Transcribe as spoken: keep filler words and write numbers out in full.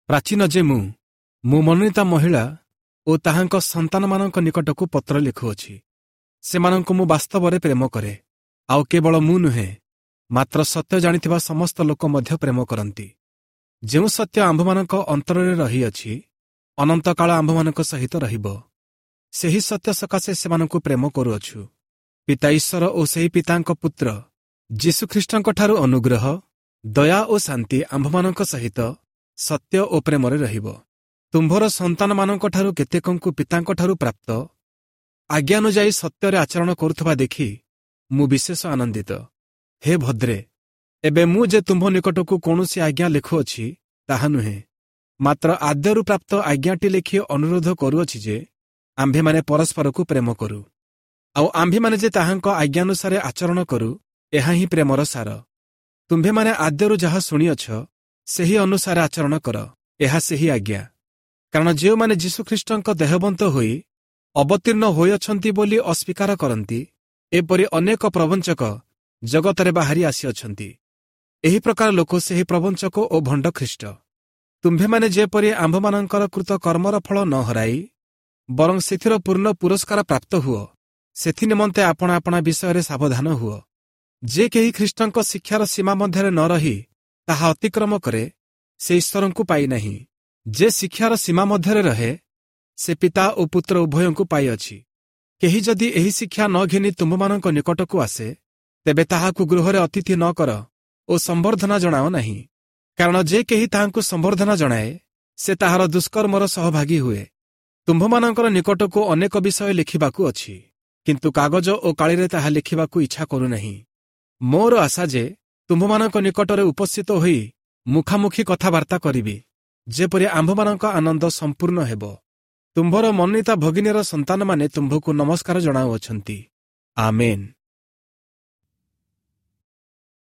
ପ୍ରାଚୀନ ଯେ ମୁଁ ମୁଁ ମନୋନୀତା ମହିଳା ଓ ତାହାଙ୍କ ସନ୍ତାନମାନଙ୍କ ନିକଟକୁ ପତ୍ର ଲେଖୁଅଛି। ସେମାନଙ୍କୁ ମୁଁ ବାସ୍ତବରେ ପ୍ରେମ କରେ, ଆଉ କେବଳ ମୁଁ ନୁହେଁ, ମାତ୍ର ସତ୍ୟ ଜାଣିଥିବା ସମସ୍ତ ଲୋକ ମଧ୍ୟ ପ୍ରେମ କରନ୍ତି। ଯେଉଁ ସତ୍ୟ ଆମ୍ଭମାନଙ୍କ ଅନ୍ତରରେ ରହିଅଛି, ଅନନ୍ତକାଳ ଆମ୍ଭମାନଙ୍କ ସହିତ ରହିବ। ସେହି ସତ୍ୟ ସକାଶେ ସେମାନଙ୍କୁ ପ୍ରେମ କରୁଅଛୁ। ପିତା ଈଶ୍ୱର ଓ ସେହି ପିତାଙ୍କ ପୁତ୍ର ଯୀଶୁଖ୍ରୀଷ୍ଟଙ୍କଠାରୁ ଅନୁଗ୍ରହ, ଦୟା ଓ ଶାନ୍ତି ଆମ୍ଭମାନଙ୍କ ସହିତ ସତ୍ୟ ଓ ପ୍ରେମରେ ରହିବ। ତୁମ୍ଭର ସନ୍ତାନମାନଙ୍କଠାରୁ କେତେକଙ୍କୁ ପିତାଙ୍କଠାରୁ ପ୍ରାପ୍ତ ଆଜ୍ଞାନୁଯାୟୀ ସତ୍ୟରେ ଆଚରଣ କରୁଥିବା ଦେଖି ମୁଁ ବିଶେଷ ଆନନ୍ଦିତ। ହେ ଭଦ୍ରେ, ଏବେ ମୁଁ ଯେ ତୁମ୍ଭ ନିକଟକୁ କୌଣସି ଆଜ୍ଞା ଲେଖୁଅଛି ତାହା ନୁହେଁ, ମାତ୍ର ଆଦ୍ୟରୁ ପ୍ରାପ୍ତ ଆଜ୍ଞାଟି ଲେଖି ଅନୁରୋଧ କରୁଅଛି ଯେ ଆମ୍ଭେମାନେ ପରସ୍ପରକୁ ପ୍ରେମ କରୁ। ଆଉ ଆମ୍ଭେମାନେ ଯେ ତାହାଙ୍କ ଆଜ୍ଞାନୁସାରେ ଆଚରଣ କରୁ, ଏହା ହିଁ ପ୍ରେମର ସାର। ତୁମ୍ଭେମାନେ ଆଦ୍ୟରୁ ଯାହା ଶୁଣିଅଛ ସେହି ଅନୁସାରେ ଆଚରଣ କର, ଏହା ସେହି ଆଜ୍ଞା। କାରଣ ଯେଉଁମାନେ ଯୀଶୁଖ୍ରୀଷ୍ଟଙ୍କ ଦେହବନ୍ତ ହୋଇ ଅବତୀର୍ଣ୍ଣ ହୋଇଅଛନ୍ତି ବୋଲି ଅସ୍ୱୀକାର କରନ୍ତି, ଏପରି ଅନେକ ପ୍ରବଞ୍ଚକ ଜଗତରେ ବାହାରି ଆସିଅଛନ୍ତି। ଏହି ପ୍ରକାର ଲୋକ ସେହି ପ୍ରବଞ୍ଚକ ଓ ଭଣ୍ଡ ଖ୍ରୀଷ୍ଟ। ତୁମ୍ଭେମାନେ ଯେପରି ଆମ୍ଭମାନଙ୍କର କୃତ କର୍ମର ଫଳ ନ ହରାଇ ବରଂ ସେଥିର ପୂର୍ଣ୍ଣ ପୁରସ୍କାର ପ୍ରାପ୍ତ ହୁଅ, ସେଥି ନିମନ୍ତେ ଆପଣା ଆପଣା ବିଷୟରେ ସାବଧାନ ହୁଅ। ଯେ କେହି ଖ୍ରୀଷ୍ଟଙ୍କ ଶିକ୍ଷାର ସୀମା ମଧ୍ୟରେ ନ ରହି ତାହା ଅତିକ୍ରମ କରେ, ସେ ଈଶ୍ୱରଙ୍କୁ ପାଇନାହିଁ। ଯେ ଶିକ୍ଷାର ସୀମା ମଧ୍ୟରେ ରହେ, ସେ ପିତା ଓ ପୁତ୍ର ଉଭୟଙ୍କୁ ପାଇଅଛି। କେହି ଯଦି ଏହି ଶିକ୍ଷା ନ ଘେନି ତୁମ୍ଭମାନଙ୍କ ନିକଟକୁ ଆସେ, ତେବେ ତାହାକୁ ଗୃହରେ ଅତିଥି ନ କର ଓ ସମ୍ବର୍ଦ୍ଧନା ଜଣାଅ ନାହିଁ। କାରଣ ଯେ କେହି ତାହାଙ୍କୁ ସମ୍ବର୍ଦ୍ଧନା ଜଣାଏ, ସେ ତାହାର ଦୁଷ୍କର୍ମର ସହଭାଗୀ ହୁଏ। ତୁମ୍ଭମାନଙ୍କର ନିକଟକୁ ଅନେକ ବିଷୟ ଲେଖିବାକୁ ଅଛି, କିନ୍ତୁ କାଗଜ ଓ କାଳିରେ ତାହା ଲେଖିବାକୁ ଇଚ୍ଛା କରୁନାହିଁ। ମୋର ଆଶା ଯେ ତୁମ୍ଭମାନଙ୍କ ନିକଟରେ ଉପସ୍ଥିତ ହୋଇ ମୁଖାମୁଖି କଥାବାର୍ତ୍ତା କରିବି, ଯେପରି ଆମ୍ଭମାନଙ୍କ ଆନନ୍ଦ ସମ୍ପୂର୍ଣ୍ଣ ହେବ। ତୁମ୍ଭର ମନୋନୀତା ଭଗିନୀର ସନ୍ତାନମାନେ ତୁମ୍ଭକୁ ନମସ୍କାର ଜଣାଉଅଛନ୍ତି। ଆମେନ୍।